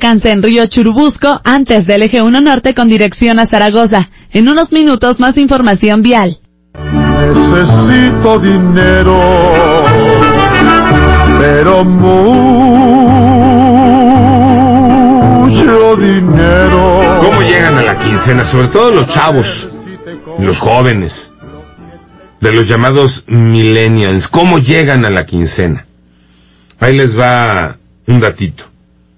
alcance en Río Churubusco, antes del Eje 1 Norte con dirección a Zaragoza. En unos minutos más información vial. Necesito dinero, pero mucho dinero. ¿Cómo llegan a la quincena? Sobre todo los chavos, los jóvenes, de los llamados millennials. ¿Cómo llegan a la quincena? Ahí les va un datito.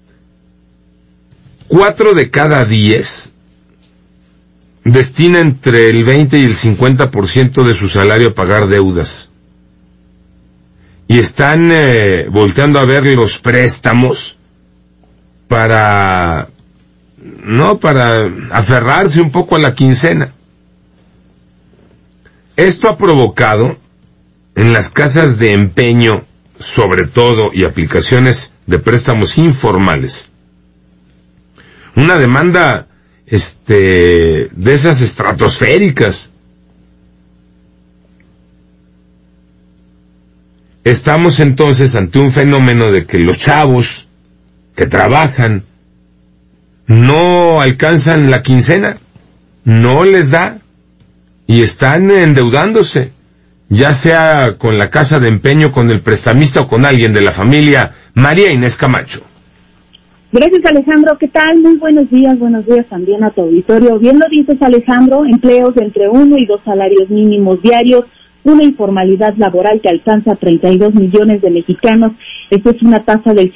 4 de cada 10 destina entre el 20 y el 50% de su salario a pagar deudas. Y están volteando a ver los préstamos para aferrarse un poco a la quincena. Esto ha provocado en las casas de empeño, sobre todo, y aplicaciones de préstamos informales, una demanda de esas estratosféricas. Estamos entonces ante un fenómeno de que los chavos que trabajan no alcanzan la quincena, no les da, y están endeudándose, ya sea con la casa de empeño, con el prestamista o con alguien de la familia. María Inés Camacho. Gracias, Alejandro. ¿Qué tal? Muy buenos días también a tu auditorio. Bien lo dices, Alejandro, empleos de entre 1 y 2 salarios mínimos diarios, una informalidad laboral que alcanza 32 millones de mexicanos. Esto es una tasa del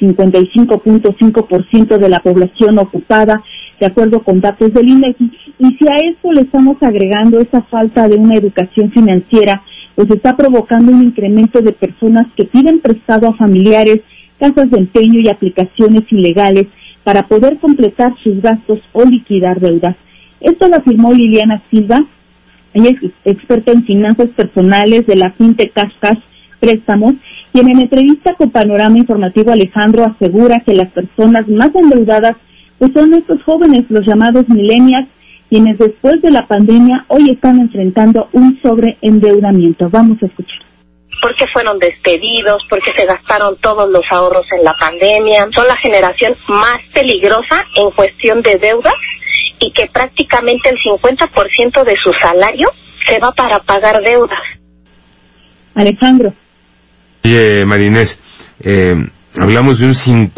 55.5% de la población ocupada, de acuerdo con datos del INEGI. Y si a esto le estamos agregando esa falta de una educación financiera, pues está provocando un incremento de personas que piden prestado a familiares, casas de empeño y aplicaciones ilegales para poder completar sus gastos o liquidar deudas. Esto lo afirmó Liliana Silva. Ella es experta en finanzas personales de la FinTech Cash Préstamos, quien en entrevista con Panorama Informativo, Alejandro, asegura que las personas más endeudadas pues son estos jóvenes, los llamados millennials, quienes después de la pandemia hoy están enfrentando un sobreendeudamiento. Vamos a escuchar. Porque fueron despedidos, porque se gastaron todos los ahorros en la pandemia. Son la generación más peligrosa en cuestión de deudas y que prácticamente el 50% de su salario se va para pagar deudas. Alejandro. Oye, Marinés, hablamos de un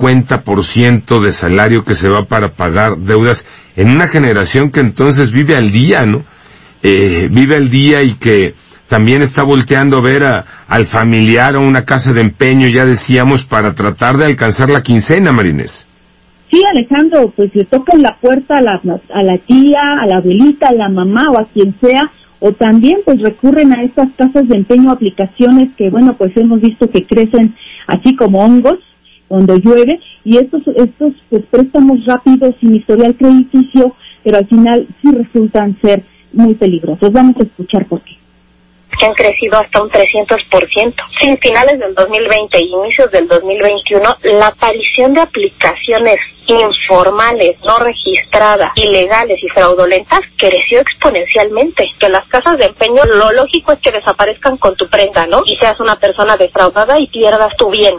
50% de salario que se va para pagar deudas en una generación que entonces vive al día, ¿no? Vive al día y que también está volteando a ver al familiar o una casa de empeño, ya decíamos, para tratar de alcanzar la quincena, Marinés. Sí, Alejandro, pues le tocan la puerta a la tía, a la abuelita, a la mamá o a quien sea, o también pues recurren a estas casas de empeño, aplicaciones que, bueno, pues hemos visto que crecen así como hongos cuando llueve, y estos pues préstamos rápidos sin historial crediticio, pero al final sí resultan ser muy peligrosos. Vamos a escuchar por qué. Que han crecido hasta un 300%. Sin finales del 2020 y inicios del 2021, la aparición de aplicaciones informales, no registradas, ilegales y fraudulentas creció exponencialmente. Que las casas de empeño, lo lógico es que desaparezcan con tu prenda, ¿no? Y seas una persona defraudada y pierdas tu bien.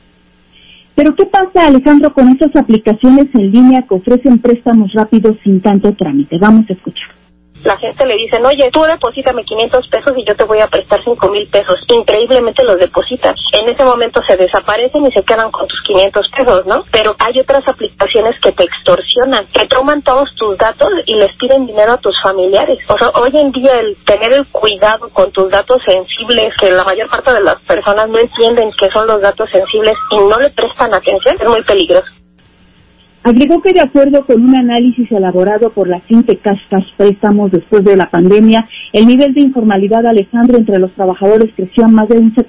Pero ¿qué pasa, Alejandro, con esas aplicaciones en línea que ofrecen préstamos rápidos sin tanto trámite? Vamos a escuchar. La gente le dice, oye, tú deposítame 500 pesos y yo te voy a prestar 5,000 pesos. Increíblemente los depositan. En ese momento se desaparecen y se quedan con tus 500 pesos, ¿no? Pero hay otras aplicaciones que te extorsionan, que toman todos tus datos y les piden dinero a tus familiares. O sea, hoy en día el tener el cuidado con tus datos sensibles, que la mayor parte de las personas no entienden qué son los datos sensibles y no le prestan atención, es muy peligroso. Agregó que de acuerdo con un análisis elaborado por la FinTech Cash Préstamos después de la pandemia, el nivel de informalidad, Alejandro, entre los trabajadores creció a más de un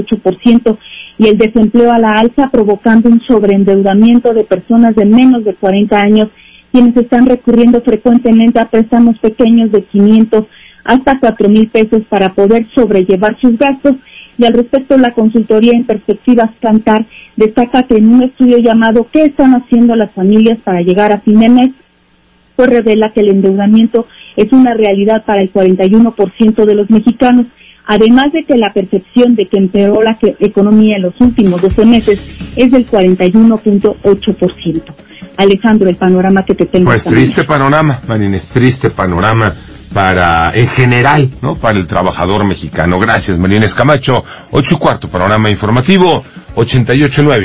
78% y el desempleo a la alza, provocando un sobreendeudamiento de personas de menos de 40 años, quienes están recurriendo frecuentemente a préstamos pequeños de 500 hasta 4,000 pesos para poder sobrellevar sus gastos. Y al respecto, la consultoría en Perspectivas Cantar destaca que en un estudio llamado ¿Qué están haciendo las familias para llegar a fin de mes?, pues revela que el endeudamiento es una realidad para el 41% de los mexicanos. además de que la percepción de que empeoró la economía en los últimos 12 meses es del 41.8%. Alejandro, el panorama que te tengo. Pues triste panorama, Marinés, triste panorama en general, ¿no? Para el trabajador mexicano. Gracias, Marinés Camacho. 8:15, panorama informativo 88.9.